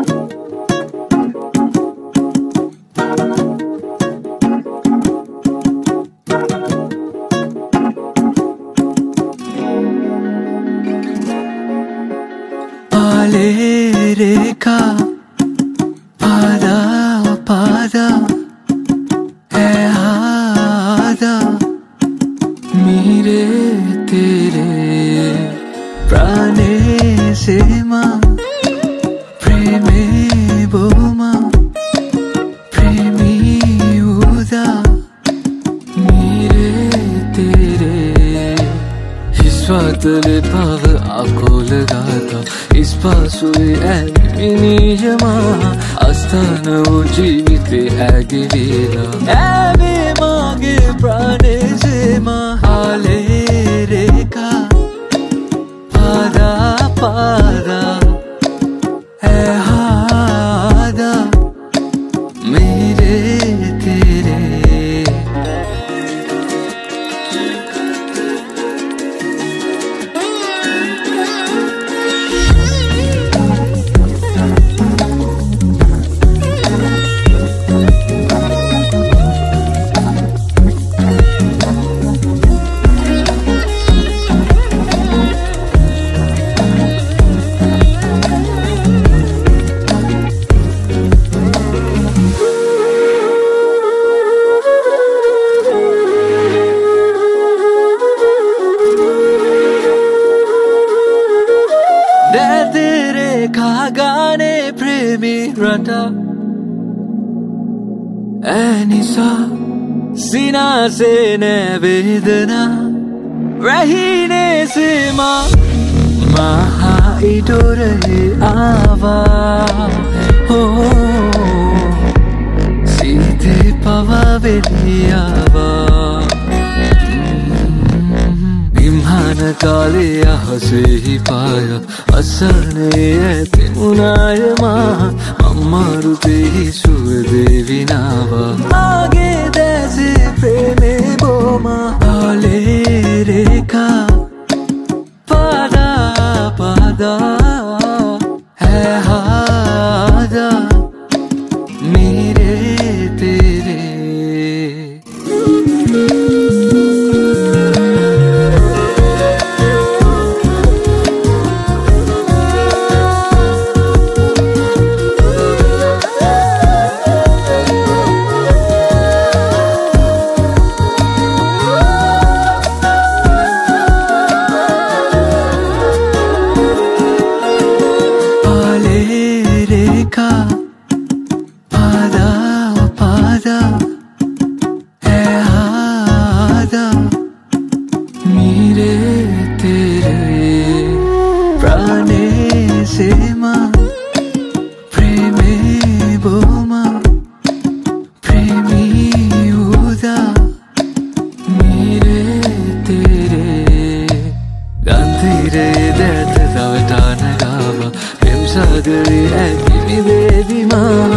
पाले रेखा पादा पादा है आदा मेरे तेरे प्राणे से मां प्रेमे बोमा प्रेमी उदा मेरे तेरे स्वातले पाव आको लगाता इस पासुए ऐमिनियमा आस्थान जीविते ऐगिवेला ऐमे मागे प्राणे से महाले रेखा पादा पादा है हादा मेरे तेरे तेरे गाने प्रेमी रटा ऐनिसा सीना से वेदना रहीने से महा इडोरे आवा हो सीधे पवा बेलियावा काले हसे ही पाया असने ऐते मुनायमा अम्मारुते ही सुदेवी नावा आगे दैसे प्रेमे बोमा पाले रेखा पादा पादा है हादा मेरे तेरे पादा पादा है आदा मेरे तेरे प्राणे से मां प्रेमे बोमा प्रेमी उदा मेरे तेरे गांधीरे दैत दवटान गावा हिंसा गरी ऐ देवी मां